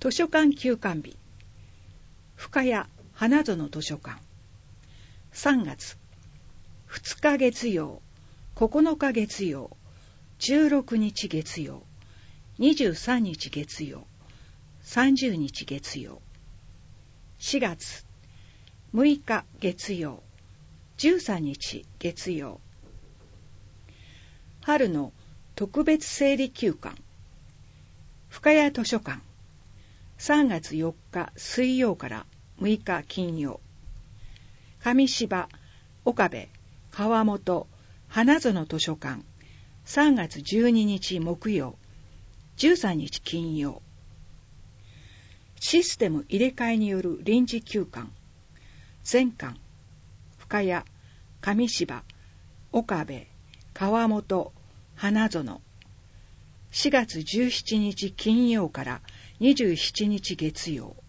図書館休館日、深谷花園図書館。3月2日月曜、9日月曜、16日月曜、23日月曜、30日月曜。4月6日月曜、13日月曜。春の特別整理休館、深谷図書館。3月4日水曜から6日金曜。上芝、岡部、川本、花園図書館。3月12日木曜、13日金曜。システム入れ替えによる臨時休館。全館、深谷、上芝、岡部、川本、花園。4月17日金曜から27日月曜。